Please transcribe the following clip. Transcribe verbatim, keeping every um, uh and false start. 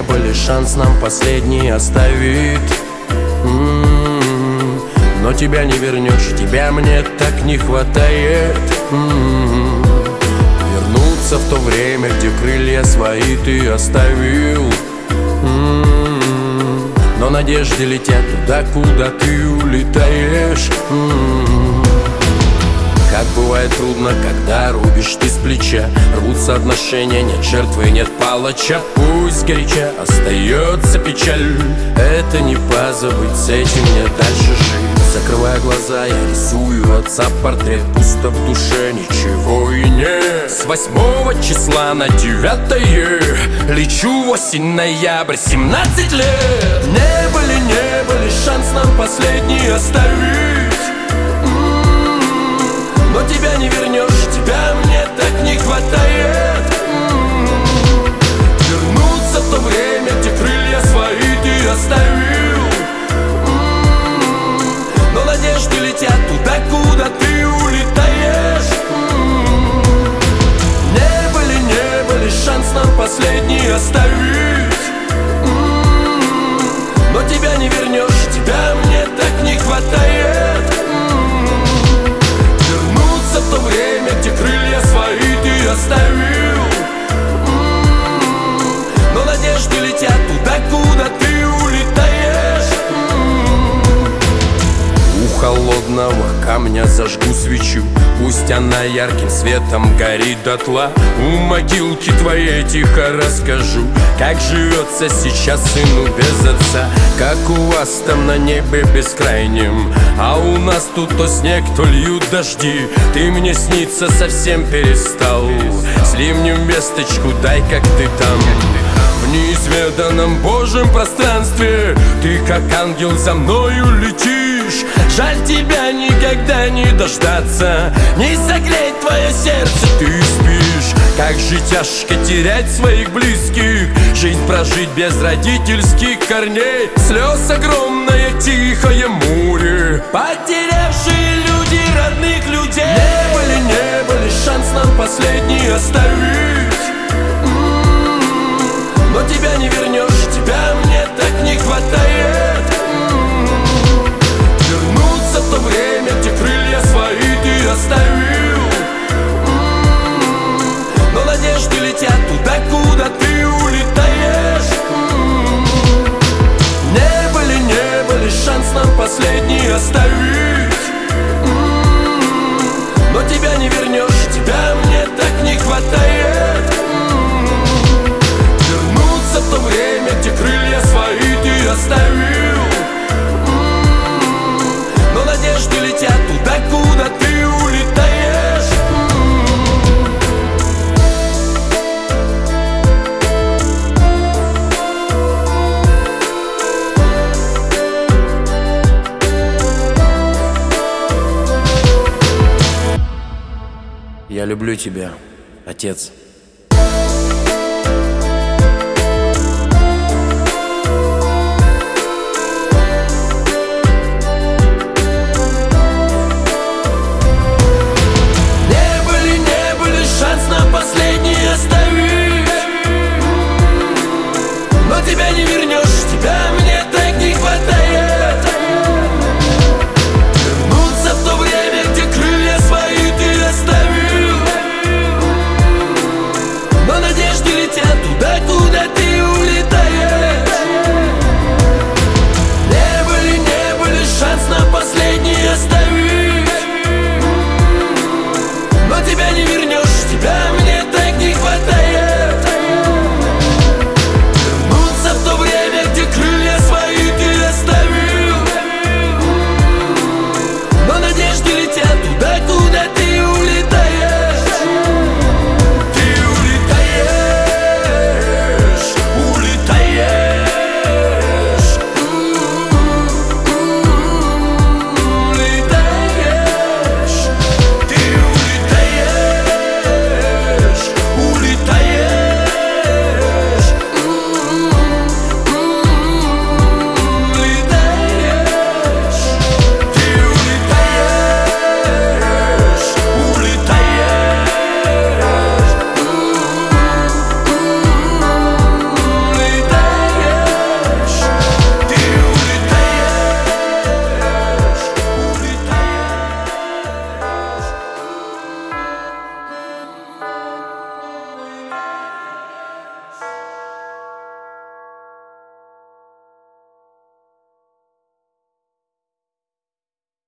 небо лишь шанс нам последний оставит. М-м-м. Но тебя не вернешь, тебя мне так не хватает. М-м-м. Вернуться в то время, где крылья свои ты оставил. М-м-м. Но надежды летят туда, куда ты улетаешь. М-м-м. Как бывает трудно, когда рубишь ты с плеча. Рвутся отношения, нет жертвы, нет палача. Пусть горяча остается печаль, это не позабыть, с этим мне дальше жить. Закрывая глаза, я рисую отца портрет. Пусто в душе, ничего и нет. С восьмого числа на девятое лечу в осень, ноябрь, семнадцать лет. Не были, не были, шанс нам последний оставить. Но тебя не вернешь, тебя мне так не хватает. М-м-м. Вернуться в то время, где крылья свои ты оставил. М-м-м. Но надежды летят туда, куда ты улетаешь. М-м-м. Не были, не были, шанс нам последний оставить. М-м-м. Но тебя не вернешь, тебя мне так не хватает. В то время, где крылья свои ты оставил. М-м-м. Но надежды летят туда, куда ты улетаешь. М-м-м. У холодного камня зажгу свечу, пусть она ярким светом горит дотла. У могилки твоей тихо расскажу, как живется сейчас сыну без отца. Как у вас там на небе бескрайнем, а у нас тут то снег, то льют дожди. Ты мне сниться совсем перестал, сли мне весточку, дай, как ты там. В неизведанном Божьем пространстве ты как ангел за мною летишь. Жаль, тебя никогда не дождаться, не согреть твое сердце, ты спишь. Как же тяжко терять своих близких, жизнь прожить без родительских корней. Слез огромное тихое море, потерявшие люди родных людей. Не были, не были, шанс нам последний оставить. М-м-м. Но тебя не вернешь, тебя мне так не хватает. М-м-м. Вернуться в то время, где крылья свои ты оставил. М-м-м. Но надежды летят туда, куда ты улетаешь. М-м-м. Не были, не были, шанс нам последний оставить. М-м-м. Но тебя не вернешь, тебя мне так не хватает. М-м-м. Вернуться в то время, где крылья свои ты оставил. М-м-м. Но надежды летят туда, куда ты улетаешь. М-м-м. Я люблю тебя, отец.